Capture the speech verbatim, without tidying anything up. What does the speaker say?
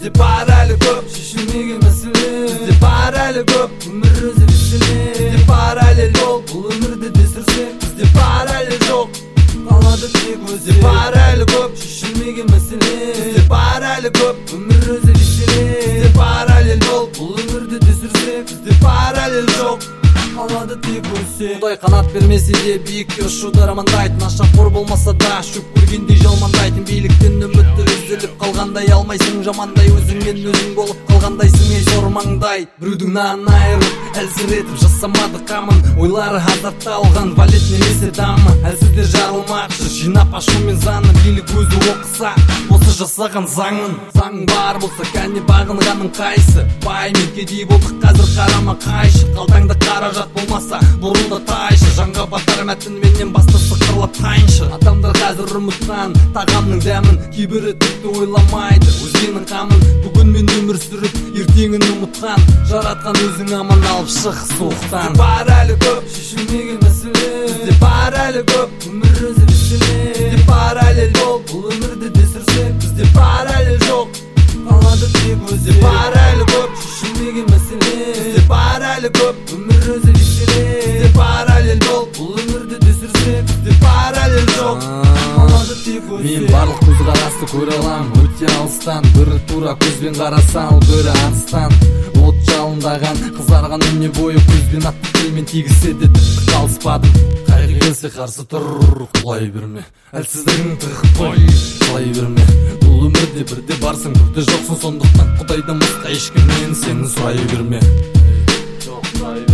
Bizde бар әлі көп шешілмеген мәселе, бізде бар әлі көп өмір өзі веселе, бізде бар әлі жол бұл өмірді де сүрсек, бізде бар әлі жоқ қалады тек өзі, бізде бар әлі көп шешілмеген мәселе, бізде бар әлі көп өмір өзі веселе, бізде бар әлі жол бұл өмірді де сүрсек, бізде бар әлі жоқ қалады тек өзі. Құдай қанат бермесе де биікке ұшуды армандайтын, нашақор болмаса да шөп көргендей жалмандайтын, биліктен үмітті үзіліп қалғандай, алмайсың жамандай, өзіңмен өзің болып қалғандайсың ей сормаңдай. Біреудің нанын айырып әлсіретіп жасамады қамын, ойлары азапталған валет немесе дамы, әлсіздер жарылмақшы жинап ашумен заны, билік өзі оқыса осы жасаған заңын. Заң бар болса кәне бағынғаның қайсы, бай мен кедей болдық қазір қарама қайшы, қалтаңда қаражат болмаса бұрылды тайшы, жанға батар мәтін менен бастысы қырлап тайыншы. Адамдар қазір ұмытқан тағамның дәмін, кейбірі тіпті ойламайды өзгенің қамын, бүгін мен өмір сүріп ертеңін ұмытқан, жаратқан өзің аман алып шық суықтан. Бізде бар әлі көп шешілмеген мәселе, бізде бар әлі көп өмір өзі веселе, бізде бар әлі жол бұл өмірді де сүрсек, бізде бар әлі жоқ қалады тек өзі, бізде бар әлі көп шешілмеген мәселе, бізде бар әлі көп өмір өзі веселе, бізде бар әлі жол бұл өмірді де сүрсек, бізде бар әлі жоқ қалады тек өзі. Мен барлық көзқарасты көре алам өте алыстан, бірі тура көзбен қараса ал бірі арыстан, от жалындаған қызарған өне бойы көзбен атты тілмен тигізсе де тіпті қалыспадым. Қайғы келсе қарсы тұр, құлай берме, әлсіздігің тығып қой, құлай берме. Бұл өмірде бірде барсың бірде жоқсың, сондықтан құдайдан басқа ешкімнен сені сұрай берме.